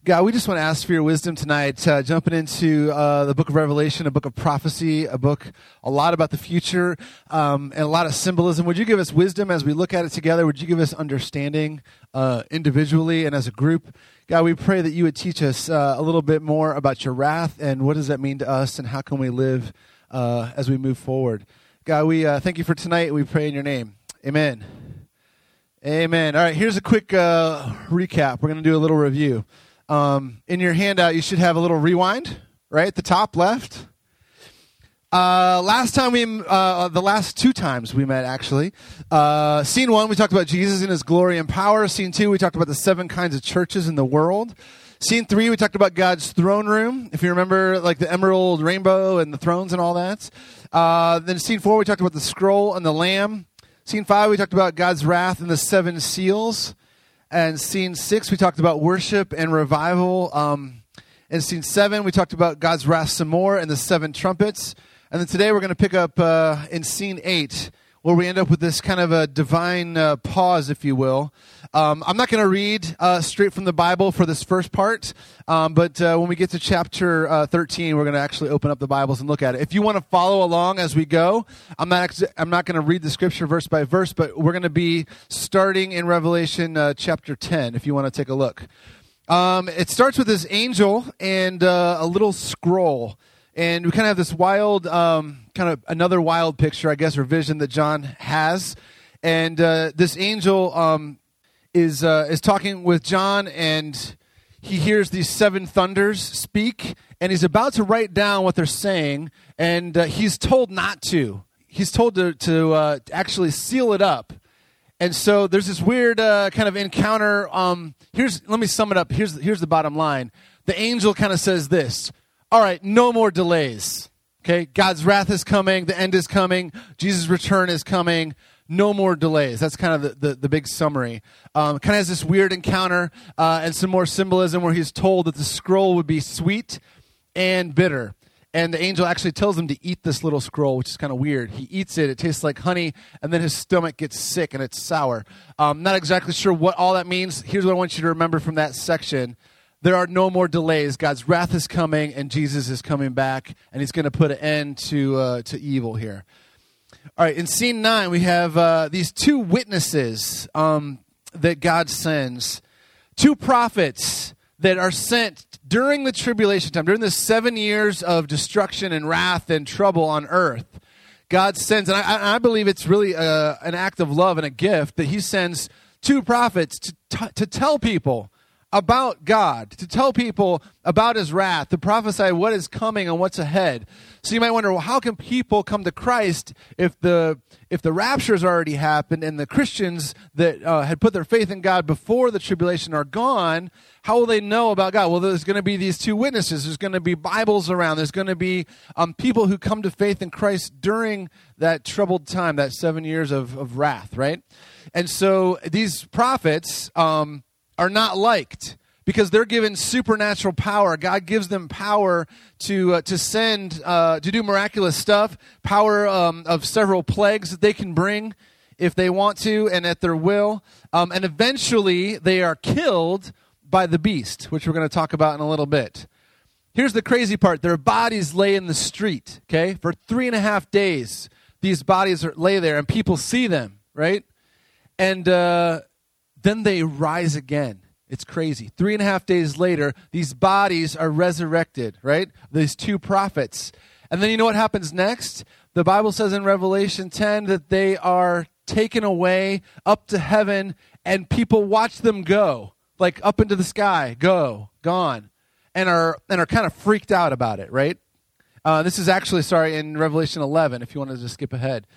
God, we just want to ask for your wisdom tonight, jumping into the book of Revelation, a book of prophecy, a lot about the future, and a lot of symbolism. Would you give us wisdom as we look at it together? Would you give us understanding individually and as a group? God, we pray that you would teach us a little bit more about your wrath and what does that mean to us and how can we live as we move forward. God, we thank you for tonight. We pray in your name. Amen. Amen. All right, here's a quick recap. We're going to do a little review. In your handout, you should have a little rewind, right at the top left. The last two times we met, actually. Scene 1, we talked about Jesus in his glory and power. Scene 2, we talked about the 7 kinds of churches in the world. Scene 3, we talked about God's throne room, if you remember, like the emerald rainbow and the thrones and all that. Then scene 4, we talked about the scroll and the lamb. Scene 5, we talked about God's wrath and the 7 seals. And scene 6, we talked about worship and revival. In scene 7, we talked about God's wrath some more and the 7 trumpets. And then today we're going to pick up in scene 8, where we end up with this kind of a divine pause, if you will. I'm not going to read straight from the Bible for this first part, but when we get to chapter 13, we're going to actually open up the Bibles and look at it. If you want to follow along as we go, I'm not going to read the scripture verse by verse, but we're going to be starting in Revelation chapter 10, if you want to take a look. It starts with this angel and a little scroll. And we kind of have this wild, kind of another wild picture, I guess, or vision that John has. And this angel is talking with John, and he hears these 7 thunders speak, and he's about to write down what they're saying, and he's told not to. He's told to actually seal it up. And so there's this weird kind of encounter. Let me sum it up. Here's the bottom line. The angel kind of says this. All right, no more delays, okay? God's wrath is coming. The end is coming. Jesus' return is coming. No more delays. That's kind of the big summary. Kind of has this weird encounter and some more symbolism where he's told that the scroll would be sweet and bitter. And the angel actually tells him to eat this little scroll, which is kind of weird. He eats it. It tastes like honey, and then his stomach gets sick, and it's sour. Not exactly sure what all that means. Here's what I want you to remember from that section. There are no more delays. God's wrath is coming, and Jesus is coming back, and he's going to put an end to evil here. All right, in scene 9, we have these 2 witnesses that God sends. 2 prophets that are sent during the tribulation time, during the 7 years of destruction and wrath and trouble on earth. God sends, and I believe it's really an act of love and a gift that he sends 2 prophets to tell people about God, to tell people about his wrath, to prophesy what is coming and what's ahead. So you might wonder, well, how can people come to Christ if the rapture has already happened and the Christians that had put their faith in God before the tribulation are gone? How will they know about God? Well, there's going to be these 2 witnesses. There's going to be Bibles around. There's going to be people who come to faith in Christ during that troubled time, that 7 years of wrath, right? And so these prophets are not liked because they're given supernatural power. God gives them power to send, to do miraculous stuff, power of several plagues that they can bring if they want to and at their will. And eventually they are killed by the beast, which we're going to talk about in a little bit. Here's the crazy part. Their bodies lay in the street, okay? For 3.5 days, these bodies lay there and people see them, right? And then they rise again. It's crazy. 3.5 days later, these bodies are resurrected, right? These 2 prophets. And then you know what happens next? The Bible says in Revelation 10 that they are taken away up to heaven and people watch them go, like up into the sky, gone, and are kind of freaked out about it, right? This is actually, in Revelation 11, if you want to just skip ahead.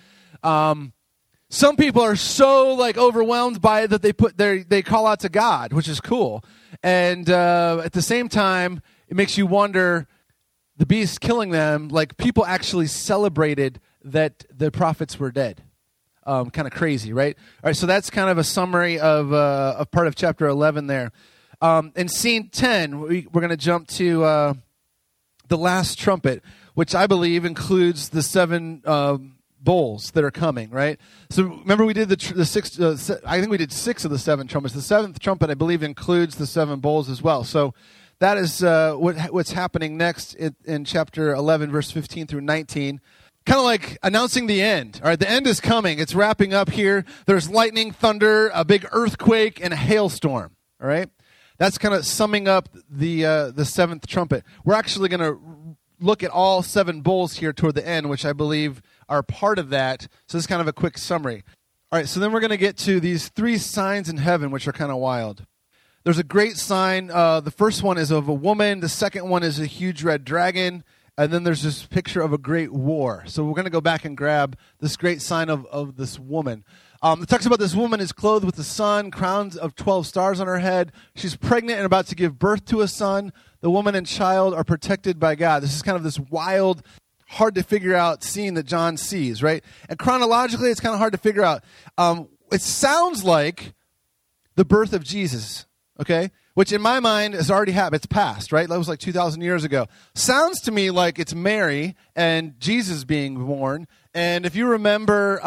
Some people are so overwhelmed by it that they call out to God, which is cool. And at the same time, it makes you wonder, the beast killing them, people actually celebrated that the prophets were dead. Kind of crazy, right? All right, so that's kind of a summary of part of chapter 11 there. In scene 10, we're going to jump to the last trumpet, which I believe includes the 7 bowls that are coming, right? So remember we did the six, I think we did 6 of the 7 trumpets. The 7th trumpet, I believe, includes the 7 bowls as well. So that is what's happening next in chapter 11, verse 15 through 19. Kind of like announcing the end. All right, the end is coming. It's wrapping up here. There's lightning, thunder, a big earthquake, and a hailstorm. All right? That's kind of summing up the 7th trumpet. We're actually going to look at all 7 bowls here toward the end, which I believe are part of that. So this is kind of a quick summary. All right, so then we're going to get to these 3 signs in heaven, which are kind of wild. There's a great sign. The first one is of a woman. The second one is a huge red dragon. And then there's this picture of a great war. So we're going to go back and grab this great sign of this woman. It talks about this woman is clothed with the sun, crowns of 12 stars on her head. She's pregnant and about to give birth to a son. The woman and child are protected by God. This is kind of this wild, hard to figure out scene that John sees, right? And chronologically, it's kind of hard to figure out. It sounds like the birth of Jesus, okay? Which in my mind has already happened. It's past, right? That was like 2,000 years ago. Sounds to me like it's Mary and Jesus being born. And if you remember,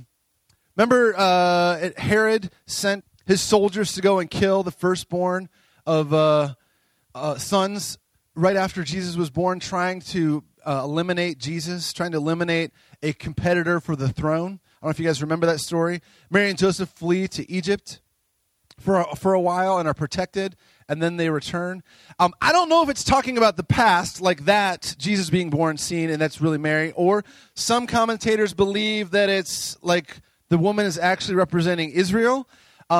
Herod sent his soldiers to go and kill the firstborn of sons right after Jesus was born, trying to eliminate Jesus, trying to eliminate a competitor for the throne. I don't know if you guys remember that story. Mary and Joseph flee to Egypt for a while and are protected, and then they return. I don't know if it's talking about the past, like that, Jesus being born scene, and that's really Mary, or some commentators believe that it's like the woman is actually representing Israel.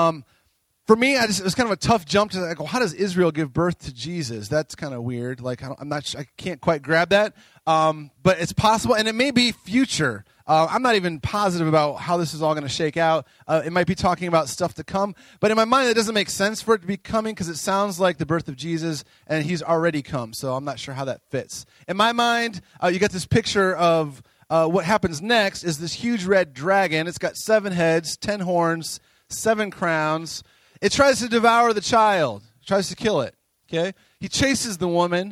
For me, it was kind of a tough jump to like, well, how does Israel give birth to Jesus? That's kind of weird. Like, I can't quite grab that. But it's possible, and it may be future. I'm not even positive about how this is all going to shake out. It might be talking about stuff to come. But in my mind, it doesn't make sense for it to be coming because it sounds like the birth of Jesus, and he's already come. So I'm not sure how that fits. In my mind, you get this picture of what happens next is this huge red dragon. It's got 7 heads, 10 horns, 7 crowns. It tries to devour the child. It tries to kill it. Okay, he chases the woman,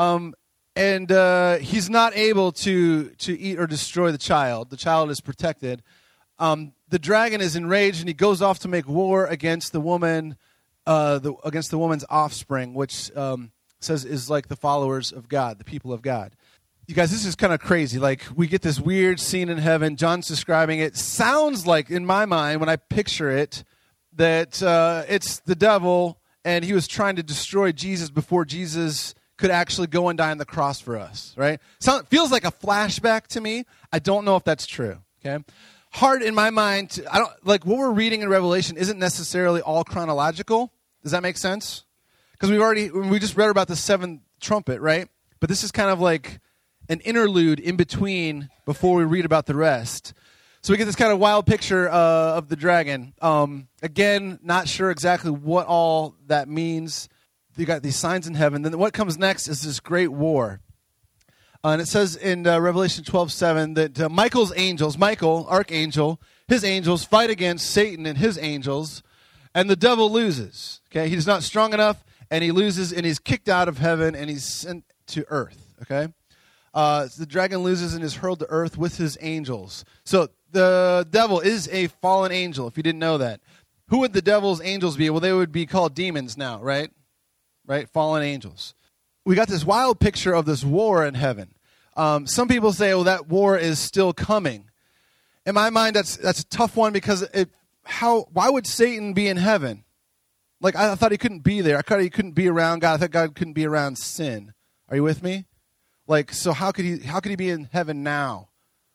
and he's not able to eat or destroy the child. The child is protected. The dragon is enraged, and he goes off to make war against the woman, against the woman's offspring, which says is like the followers of God, the people of God. You guys, this is kind of crazy. Like, we get this weird scene in heaven. John's describing it. Sounds like, in my mind, when I picture it, that it's the devil, and he was trying to destroy Jesus before Jesus could actually go and die on the cross for us, right? Feels like a flashback to me. I don't know if that's true, okay? Hard in my mind, like what we're reading in Revelation isn't necessarily all chronological. Does that make sense? Because we just read about the 7th trumpet, right? But this is kind of like an interlude in between before we read about the rest. So we get this kind of wild picture of the dragon. Again, not sure exactly what all that means. You got these signs in heaven. Then what comes next is this great war. And it says in Revelation 12:7 that Michael's angels, Michael, archangel, his angels fight against Satan and his angels, and the devil loses. Okay, he's not strong enough, and he loses, and he's kicked out of heaven, and he's sent to earth. Okay, so the dragon loses and is hurled to earth with his angels. So the devil is a fallen angel, if you didn't know that. Who would the devil's angels be? Well, they would be called demons now, right? Right? Fallen angels. We got this wild picture of this war in heaven. Some people say, well, that war is still coming. In my mind, that's a tough one because why would Satan be in heaven? Like, I thought he couldn't be there. I thought he couldn't be around God. I thought God couldn't be around sin. Are you with me? Like, so how could he be in heaven now?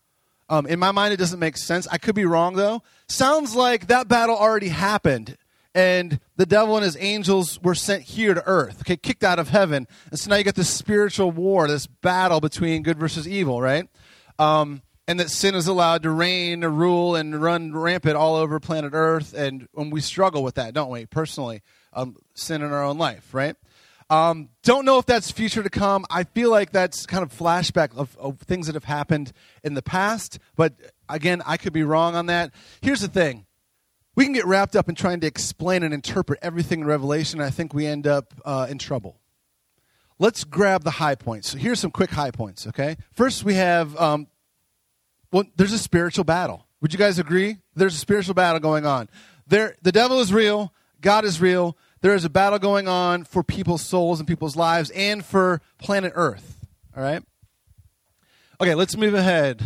In my mind, it doesn't make sense. I could be wrong, though. Sounds like that battle already happened, and the devil and his angels were sent here to earth, okay, kicked out of heaven. And so now you got this spiritual war, this battle between good versus evil, right? And that sin is allowed to reign, to rule, and run rampant all over planet Earth. And we struggle with that, don't we, personally? Sin in our own life, right? Don't know if that's future to come. I feel like that's kind of flashback of things that have happened in the past. But again, I could be wrong on that. Here's the thing. We can get wrapped up in trying to explain and interpret everything in Revelation. And I think we end up in trouble. Let's grab the high points. So here's some quick high points, okay? First, we have Well, there's a spiritual battle. Would you guys agree? There's a spiritual battle going on. The devil is real. God is real. There is a battle going on for people's souls and people's lives and for planet Earth. All right? Okay, let's move ahead.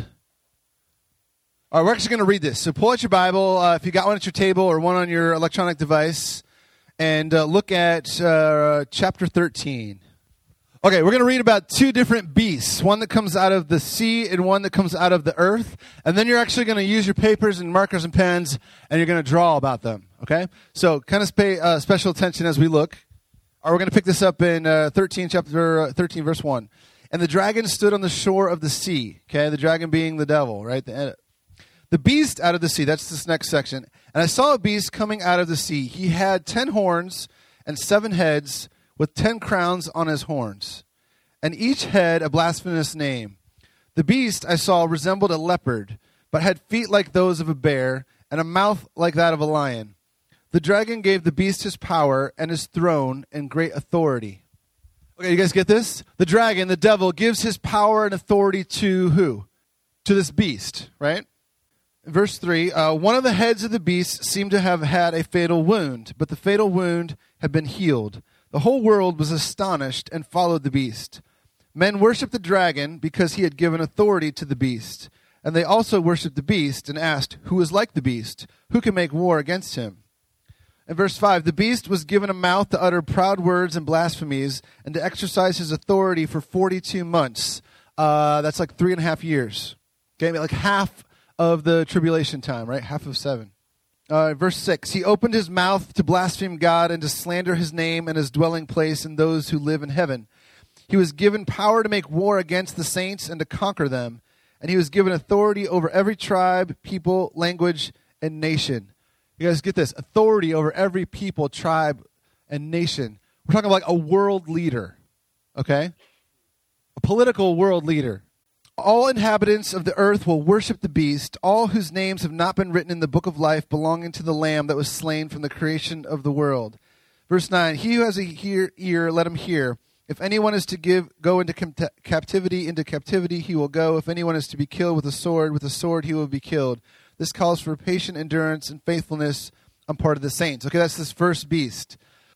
All right, we're actually going to read this. So pull out your Bible, if you got one at your table or one on your electronic device, and look at chapter 13. Okay, we're going to read about two different beasts, one that comes out of the sea and one that comes out of the earth. And then you're actually going to use your papers and markers and pens, and you're going to draw about them, okay? So kind of pay special attention as we look. All right, we're going to pick this up in chapter 13, verse 1. And the dragon stood on the shore of the sea, okay? The dragon being the devil, right? The beast out of the sea, that's this next section. And I saw a beast coming out of the sea. He had 10 horns and 7 heads, with 10 crowns on his horns, and each head a blasphemous name. The beast I saw resembled a leopard, but had feet like those of a bear, and a mouth like that of a lion. The dragon gave the beast his power and his throne and great authority. Okay, you guys get this? The dragon, the devil, gives his power and authority to who? To this beast, right? Verse 3, one of the heads of the beast seemed to have had a fatal wound, but the fatal wound had been healed. The whole world was astonished and followed the beast. Men worshipped the dragon because he had given authority to the beast. And they also worshipped the beast and asked, who is like the beast? Who can make war against him? In verse 5, the beast was given a mouth to utter proud words and blasphemies and to exercise his authority for 42 months. That's like 3.5 years. Okay, like half of the tribulation time, right? Half of 7. Verse 6, he opened his mouth to blaspheme God and to slander his name and his dwelling place and those who live in heaven. He was given power to make war against the saints and to conquer them. And he was given authority over every tribe, people, language, and nation. You guys get this? Authority over every people, tribe, and nation. We're talking about like a world leader, okay? A political world leader. All inhabitants of the earth will worship the beast, all whose names have not been written in the book of life belonging to the Lamb that was slain from the creation of the world. Verse 9, he who has a ear, let him hear. If anyone is to go into captivity he will go. If anyone is to be killed with a sword he will be killed. This calls for patient endurance and faithfulness on part of the saints. Okay, that's this first beast.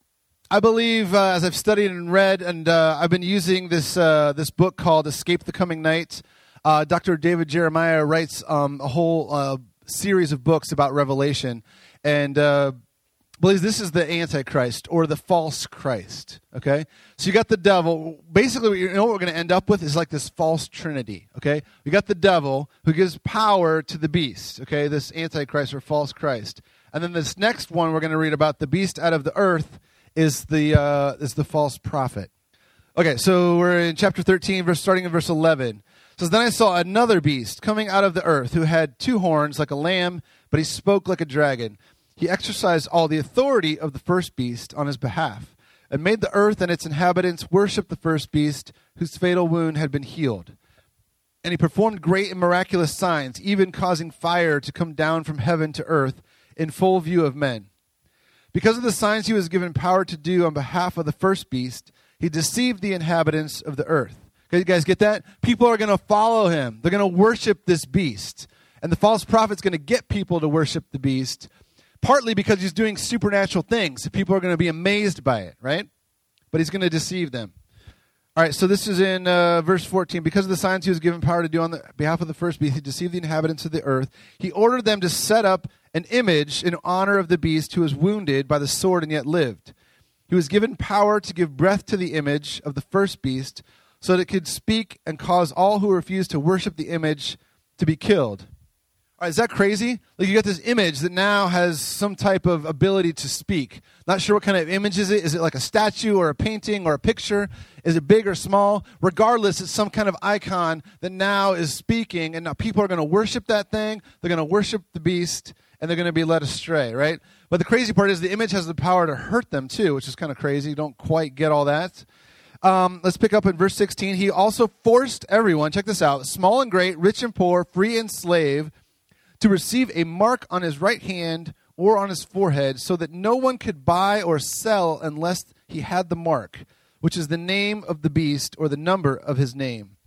I believe, as I've studied and read, and I've been using this book called Escape the Coming Night. Dr. David Jeremiah writes a whole series of books about Revelation, and believes this is the Antichrist or the false Christ. Okay, so you got the devil. Basically, what we're going to end up with is like this false trinity. Okay, we got the devil who gives power to the beast. Okay, this Antichrist or false Christ, and then this next one we're going to read about the beast out of the earth. Is the false prophet. Okay, so we're in chapter 13, starting in verse 11. It says, then I saw another beast coming out of the earth who had 2 horns like a lamb, but he spoke like a dragon. He exercised all the authority of the first beast on his behalf and made the earth and its inhabitants worship the first beast whose fatal wound had been healed. And he performed great and miraculous signs, even causing fire to come down from heaven to earth in full view of men. Because of the signs he was given power to do on behalf of the first beast, he deceived the inhabitants of the earth. Okay, you guys get that? People are going to follow him. They're going to worship this beast. And the false prophet's going to get people to worship the beast, partly because he's doing supernatural things. People are going to be amazed by it, right? But he's going to deceive them. All right, so this is in verse 14. Because of the signs he was given power to do on the behalf of the first beast, he deceived the inhabitants of the earth. He ordered them to set up an image in honor of the beast who was wounded by the sword and yet lived. He was given power to give breath to the image of the first beast so that it could speak and cause all who refused to worship the image to be killed. All right, is that crazy? Like you got this image that now has some type of ability to speak. Not sure what kind of image is it. Is it like a statue or a painting or a picture? Is it big or small? Regardless, it's some kind of icon that now is speaking, and now people are going to worship that thing. They're going to worship the beast, and they're going to be led astray, right? But the crazy part is the image has the power to hurt them too, which is kind of crazy. You don't quite get all that. Let's pick up in verse 16. He also forced everyone, check this out, small and great, rich and poor, free and slave, to receive a mark on his right hand or on his forehead, so that no one could buy or sell unless he had the mark, which is the name of the beast or the number of his name.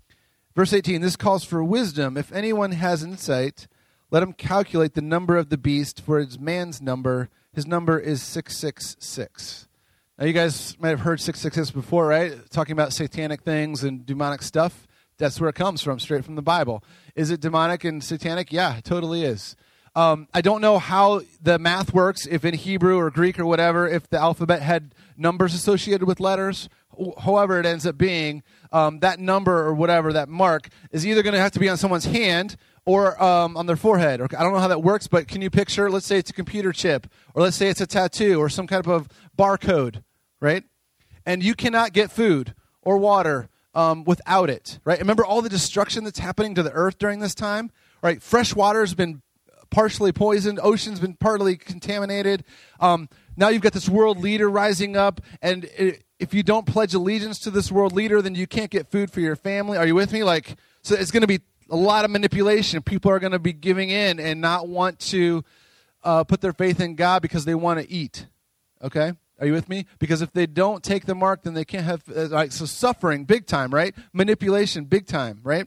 Verse 18, this calls for wisdom. If anyone has insight, let him calculate the number of the beast, for it's man's number. His number is 666. Now, you guys might have heard 666 before, right? Talking about satanic things and demonic stuff. That's where it comes from, straight from the Bible. Is it demonic and satanic? Yeah, it totally is. I don't know how the math works, if in Hebrew or Greek or whatever, if the alphabet had numbers associated with letters. However it ends up being, that number or whatever, that mark, is either going to have to be on someone's hand or on their forehead. I don't know how that works, but can you picture, let's say it's a computer chip, or let's say it's a tattoo or some kind of barcode, right? And you cannot get food or water without it, right? Remember all the destruction that's happening to the earth during this time? Right? Fresh water has been partially poisoned. Ocean's been partly contaminated. Now you've got this world leader rising up, and if you don't pledge allegiance to this world leader, then you can't get food for your family. Are you with me? So it's going to be a lot of manipulation. People are going to be giving in and not want to put their faith in God because they want to eat. Okay? Are you with me? Because if they don't take the mark, then they can't have... right, so suffering, big time, right? Manipulation, big time, right?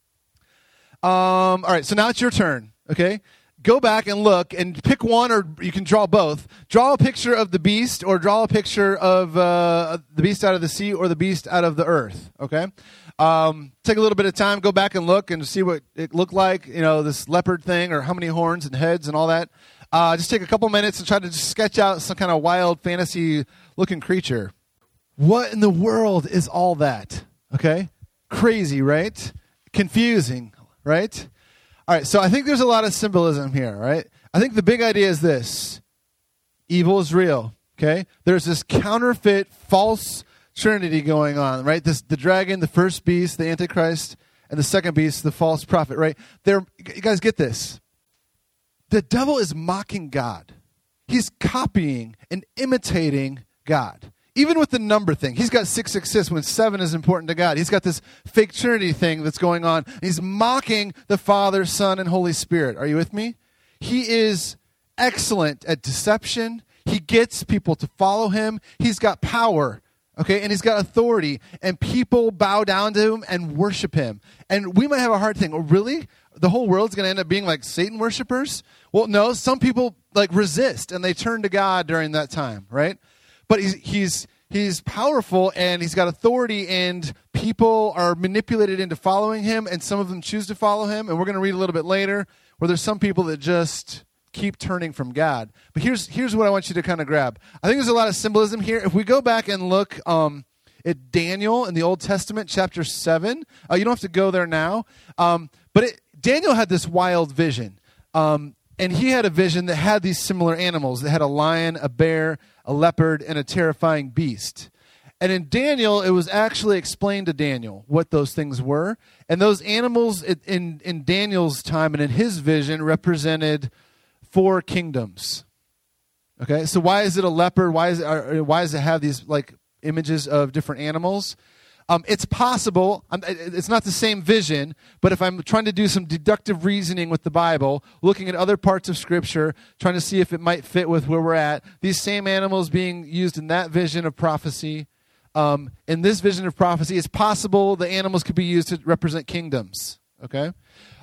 All right, so now it's your turn, okay? Go back and look and pick one, or you can draw both. Draw a picture of the beast, or draw a picture of the beast out of the sea or the beast out of the earth, okay? Take a little bit of time, go back and look and see what it looked like, this leopard thing, or how many horns and heads and all that. Just take a couple minutes and try to just sketch out some kind of wild fantasy-looking creature. What in the world is all that, okay? Crazy, right? Confusing, right? All right, so I think there's a lot of symbolism here, right? I think the big idea is this. Evil is real, okay? There's this counterfeit, false trinity going on, right? The dragon, the first beast, the Antichrist, and the second beast, the false prophet, right? You guys get this. The devil is mocking God. He's copying and imitating God. Even with the number thing, he's got 666 when 7 is important to God. He's got this fake Trinity thing that's going on. He's mocking the Father, Son, and Holy Spirit. Are you with me? He is excellent at deception. He gets people to follow him. He's got power, okay, and he's got authority, and people bow down to him and worship him. And we might have a hard thing. Oh, really? The whole world's going to end up being like Satan worshipers? Well, no, some people resist, and they turn to God during that time, right? But he's powerful, and he's got authority, and people are manipulated into following him, and some of them choose to follow him. And we're going to read a little bit later where there's some people that just keep turning from God. But here's what I want you to kind of grab. I think there's a lot of symbolism here. If we go back and look at Daniel in the Old Testament, chapter 7, you don't have to go there now, but Daniel had this wild vision. And he had a vision that had these similar animals. That had a lion, a bear, a leopard, and a terrifying beast. And in Daniel, it was actually explained to Daniel what those things were. And those animals in Daniel's time and in his vision represented 4 kingdoms. Okay, so why is it a leopard? Why does it have these images of different animals? It's possible, it's not the same vision, but if I'm trying to do some deductive reasoning with the Bible, looking at other parts of Scripture, trying to see if it might fit with where we're at, these same animals being used in that vision of prophecy, in this vision of prophecy, it's possible the animals could be used to represent kingdoms, okay?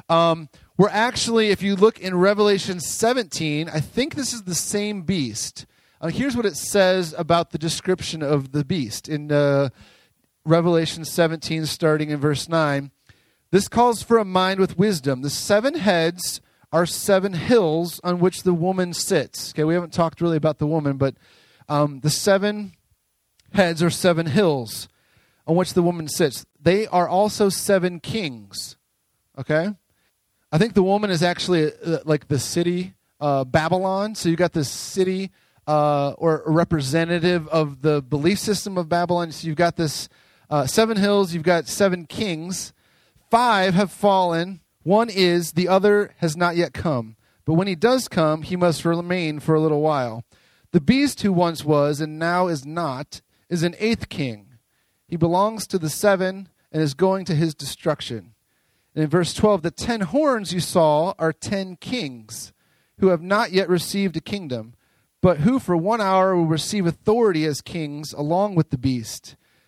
We're actually, if you look in Revelation 17, I think this is the same beast. Here's what it says about the description of the beast in Revelation 17, starting in verse 9. This calls for a mind with wisdom. The 7 heads are 7 hills on which the woman sits. Okay, we haven't talked really about the woman, but the 7 heads are 7 hills on which the woman sits. They are also 7 kings. Okay? I think the woman is actually like the city Babylon. So you got this city or a representative of the belief system of Babylon. So you've got this 7 hills, you've got 7 kings. 5 have fallen. 1 is, the other has not yet come. But when he does come, he must remain for a little while. The beast who once was and now is not is an 8th king. He belongs to the 7 and is going to his destruction. And in verse 12, the 10 horns you saw are 10 kings who have not yet received a kingdom, but who for 1 hour will receive authority as kings along with the beast.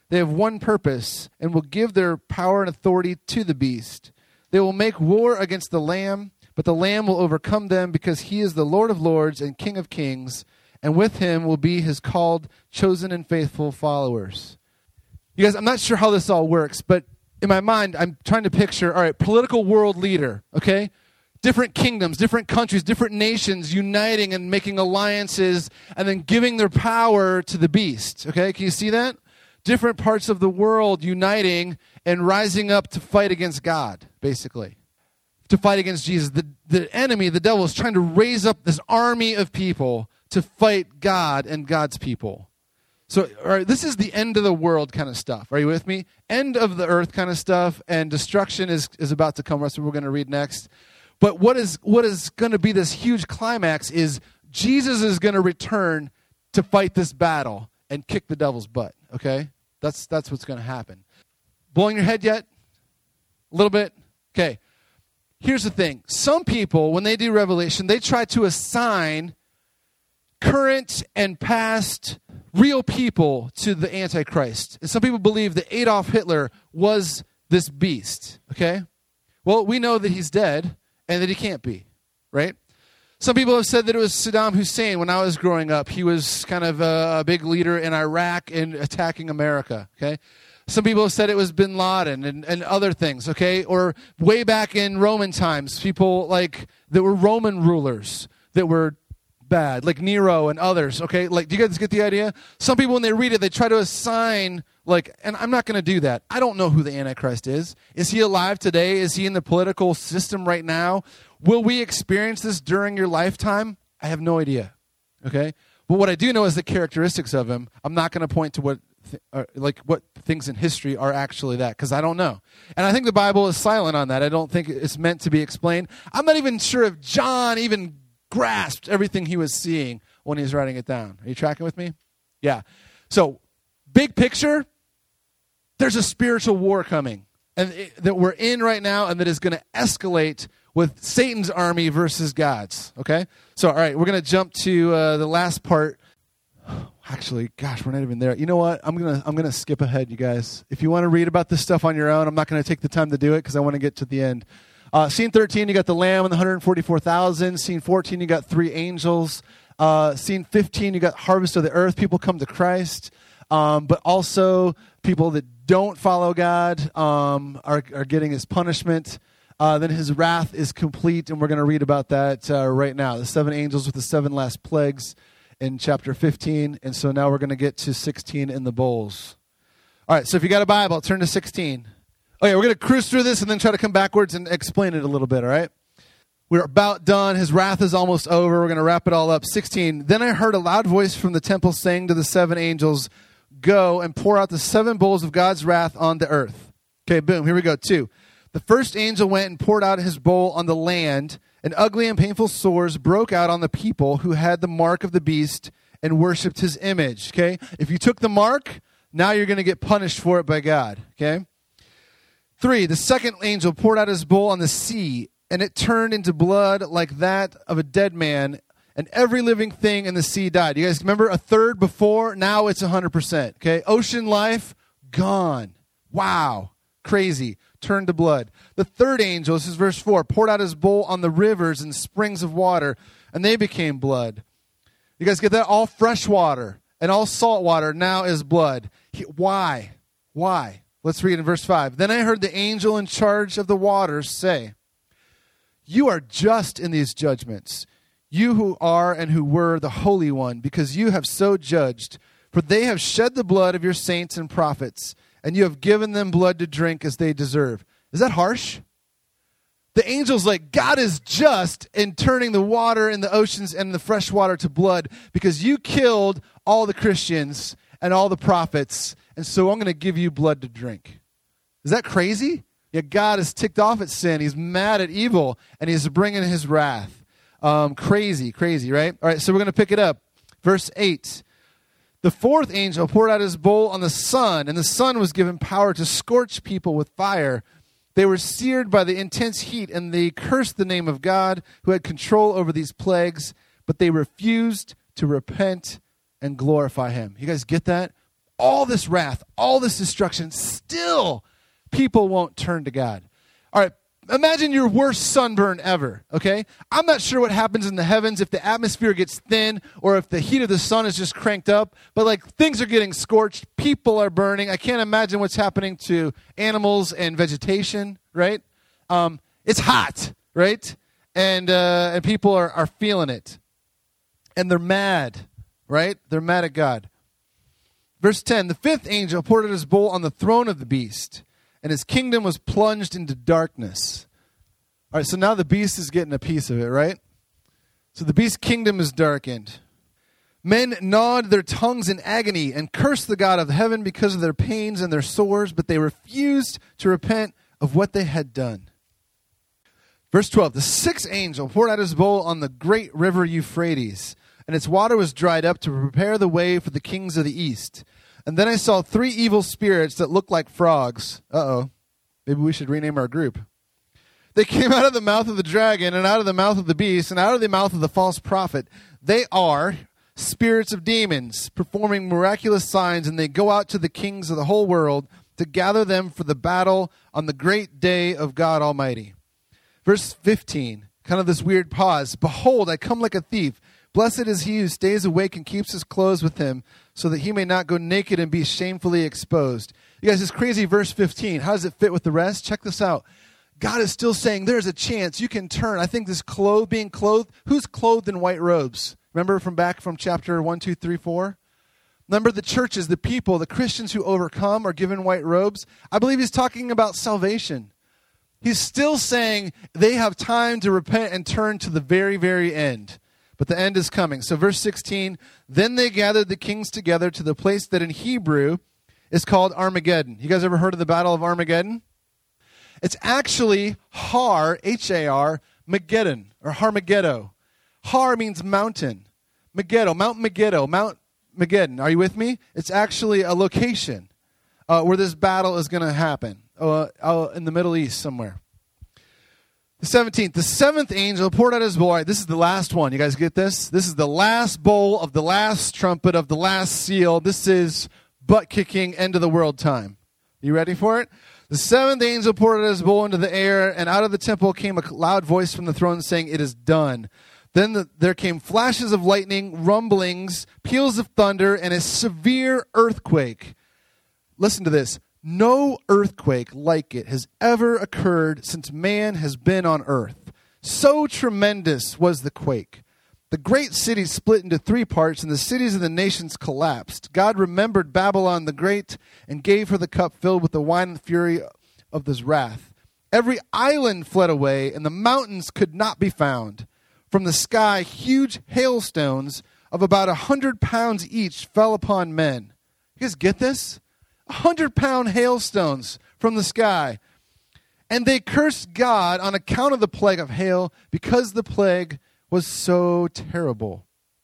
They have one purpose and will give their power and authority to the beast. They will make war against the Lamb, but the Lamb will overcome them because he is the Lord of lords and King of kings, and with him will be his called, chosen, and faithful followers. You guys, I'm not sure how this all works, but in my mind, I'm trying to picture, all right, political world leader, okay? Different kingdoms, different countries, different nations uniting and making alliances and then giving their power to the beast, okay? Can you see that? Different parts of the world uniting and rising up to fight against God, basically. To fight against Jesus. The enemy, the devil, is trying to raise up this army of people to fight God and God's people. So, all right, this is the end of the world kind of stuff. Are you with me? End of the earth kind of stuff, and destruction is about to come. That's what we're going to read next. But what is going to be this huge climax is Jesus is going to return to fight this battle and kick the devil's butt, okay? That's what's going to happen. Blowing your head yet? A little bit? Okay. Here's the thing. Some people, when they do Revelation, they try to assign current and past real people to the Antichrist. And some people believe that Adolf Hitler was this beast, okay? Well, we know that he's dead and that he can't be, right? Some people have said that it was Saddam Hussein when I was growing up. He was kind of a big leader in Iraq and attacking America, okay? Some people have said it was bin Laden and other things, okay? Or way back in Roman times, people like that were Roman rulers that were bad, like Nero and others, okay? Like, do you guys get the idea? Some people, when they read it, they try to assign, like, and I'm not going to do that. I don't know who the Antichrist is. Is he alive today? Is he in the political system right now? Will we experience this during your lifetime? I have no idea, okay? But what I do know is the characteristics of him. I'm not going to point to what things in history are actually that, because I don't know. And I think the Bible is silent on that. I don't think it's meant to be explained. I'm not even sure if John even grasped everything he was seeing when he was writing it down. Are you tracking with me? Yeah. So, big picture, there's a spiritual war coming and that we're in right now, and that is going to escalate with Satan's army versus God's. Okay? So, all right, we're going to jump to the last part. Actually, gosh, we're not even there. You know what? I'm gonna skip ahead, you guys. If you want to read about this stuff on your own, I'm not going to take the time to do it because I want to get to the end. Scene 13, you got the Lamb and the 144,000. Scene 14, you got 3 angels. Scene 15, you got harvest of the earth. People come to Christ, but also people that don't follow God are getting his punishment. Then his wrath is complete, and we're going to read about that right now. The 7 angels with the 7 last plagues in chapter 15, and so now we're going to get to 16 in the bowls. All right, so if you got a Bible, turn to 16. Okay, we're going to cruise through this and then try to come backwards and explain it a little bit, all right? We're about done. His wrath is almost over. We're going to wrap it all up. 16, then I heard a loud voice from the temple saying to the 7 angels, go and pour out the 7 bowls of God's wrath on the earth. Okay, boom, here we go. 2, the first angel went and poured out his bowl on the land, and ugly and painful sores broke out on the people who had the mark of the beast and worshipped his image. Okay? If you took the mark, now you're going to get punished for it by God. Okay? 3, the second angel poured out his bowl on the sea, and it turned into blood like that of a dead man, and every living thing in the sea died. You guys remember a third before? Now it's 100%. Okay? Ocean life, gone. Wow. Crazy. Turned to blood. The third angel, this is verse 4, poured out his bowl on the rivers and springs of water, and they became blood. You guys get that? All fresh water and all salt water now is blood. Why? Why? Let's read in verse 5. Then I heard the angel in charge of the waters say, you are just in these judgments, you who are and who were the Holy One, because you have so judged. For they have shed the blood of your saints and prophets, and you have given them blood to drink as they deserve. Is that harsh? The angel's like, God is just in turning the water in the oceans and the fresh water to blood because you killed all the Christians and all the prophets, and so I'm going to give you blood to drink. Is that crazy? Yeah, God is ticked off at sin. He's mad at evil, and he's bringing his wrath. Crazy, right? All right, so we're going to pick it up. Verse 8. The fourth angel poured out his bowl on the sun, and the sun was given power to scorch people with fire. They were seared by the intense heat, and they cursed the name of God who had control over these plagues, but they refused to repent and glorify him. You guys get that? all this wrath, all this destruction, still people won't turn to God. All right, imagine your worst sunburn ever, okay? I'm not sure what happens in the heavens if the atmosphere gets thin or if the heat of the sun is just cranked up, but like things are getting scorched, people are burning. I can't imagine what's happening to animals and vegetation, right? It's hot, right? And people are feeling it. And they're mad, right? They're mad at God. Verse 10, the fifth angel poured out his bowl on the throne of the beast, and his kingdom was plunged into darkness. All right, so now the beast is getting a piece of it, right? So the beast's kingdom is darkened. Men gnawed their tongues in agony and cursed the God of heaven because of their pains and their sores, but they refused to repent of what they had done. Verse 12, the sixth angel poured out his bowl on the great river Euphrates, and its water was dried up to prepare the way for the kings of the east. And then I saw three evil spirits that looked like frogs. Maybe we should rename our group. They came out of the mouth of the dragon and out of the mouth of the beast and out of the mouth of the false prophet. They are spirits of demons performing miraculous signs, and they go out to the kings of the whole world to gather them for the battle on the great day of God Almighty. Verse 15, kind of this weird pause. Behold, I come like a thief. Blessed is he who stays awake and keeps his clothes with him, so that he may not go naked and be shamefully exposed. You guys, this crazy verse 15, how does it fit with the rest? Check this out. God is still saying there's a chance you can turn. I think this being clothed, who's clothed in white robes? Remember from chapter 1, 2, 3, 4? Remember the churches, the people, the Christians who overcome are given white robes? I believe he's talking about salvation. He's still saying they have time to repent and turn to the very, very end. But the end is coming. So verse 16, then they gathered the kings together to the place that in Hebrew is called Armageddon. You guys ever heard of the Battle of Armageddon? It's actually Har, H-A-R, Megiddo, or Harmageddo. Har means mountain. Megiddo, Mount Megiddo, Mount Megiddo. Are you with me? It's actually a location where this battle is going to happen, in the Middle East somewhere. The 17th, the seventh angel poured out his bowl. Right, this is the last one. You guys get this? This is the last bowl of the last trumpet of the last seal. This is butt-kicking, end of the world time. You ready for it? The seventh angel poured out his bowl into the air, and out of the temple came a loud voice from the throne saying, it is done. Then there came flashes of lightning, rumblings, peals of thunder, and a severe earthquake. Listen to this. No earthquake like it has ever occurred since man has been on earth. So tremendous was the quake. The great city split into three parts, and the cities of the nations collapsed. God remembered Babylon the Great and gave her the cup filled with the wine and fury of his wrath. Every island fled away, and the mountains could not be found. From the sky, huge hailstones of about 100 pounds each fell upon men. You guys get this? 100-pound hailstones from the sky. And they cursed God on account of the plague of hail because the plague was so terrible.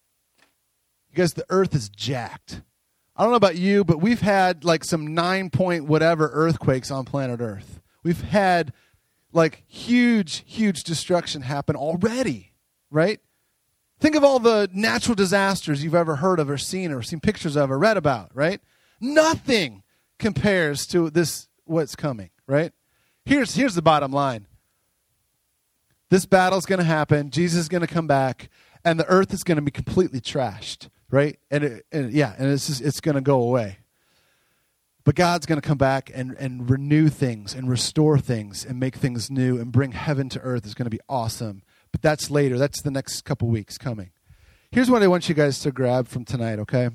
You guys, the earth is jacked. I don't know about you, but we've had like some 9-point whatever earthquakes on planet Earth. We've had like huge, huge destruction happen already, right? Think of all the natural disasters you've ever heard of or seen pictures of or read about, right? Nothing compares to this, what's coming, right? Here's the bottom line. This battle's going to happen. Jesus is going to come back, and the earth is going to be completely trashed, right? And it's going to go away. But God's going to come back and renew things and restore things and make things new and bring heaven to earth. It's going to be awesome. But that's later. That's the next couple weeks coming. Here's what I want you guys to grab from tonight, okay?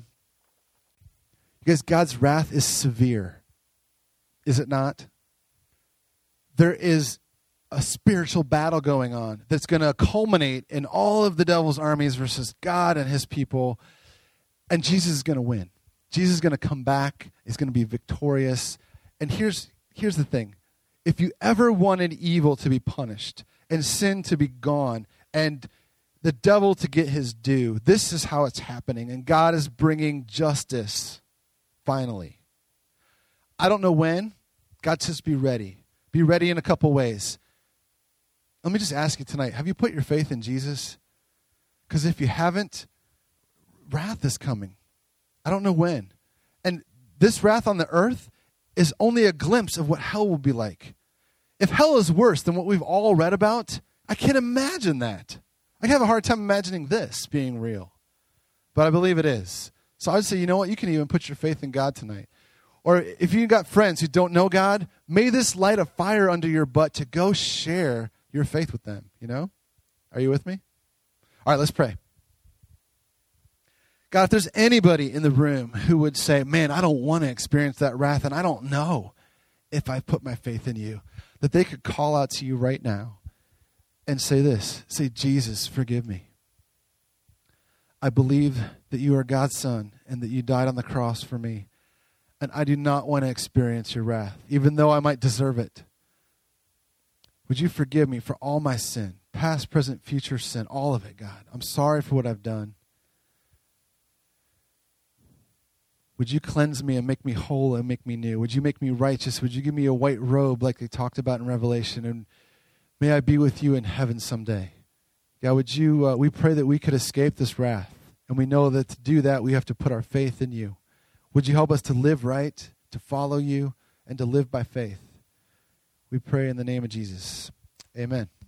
Because God's wrath is severe. Is it not? There is a spiritual battle going on that's going to culminate in all of the devil's armies versus God and his people. And Jesus is going to win. Jesus is going to come back. He's going to be victorious. And here's the thing. If you ever wanted evil to be punished and sin to be gone and the devil to get his due, this is how it's happening. And God is bringing justice. Finally. I don't know when. God says be ready. Be ready in a couple ways. Let me just ask you tonight, have you put your faith in Jesus? Because if you haven't, wrath is coming. I don't know when. And This wrath on the earth is only a glimpse of what hell will be like. If hell is worse than what we've all read about, I can't imagine that. I have a hard time imagining this being real. But I believe it is. So I'd say, you know what? You can even put your faith in God tonight. Or if you've got friends who don't know God, may this light a fire under your butt to go share your faith with them, you know? Are you with me? All right, let's pray. God, if there's anybody in the room who would say, man, I don't want to experience that wrath, and I don't know if I put my faith in you, that they could call out to you right now and say this, say, Jesus, forgive me. I believe that you are God's son and that you died on the cross for me. And I do not want to experience your wrath, even though I might deserve it. Would you forgive me for all my sin, past, present, future sin, all of it, God. I'm sorry for what I've done. Would you cleanse me and make me whole and make me new? Would you make me righteous? Would you give me a white robe like they talked about in Revelation? And may I be with you in heaven someday. God, would you, we pray that we could escape this wrath. And we know that to do that, we have to put our faith in you. Would you help us to live right, to follow you, and to live by faith? We pray in the name of Jesus. Amen.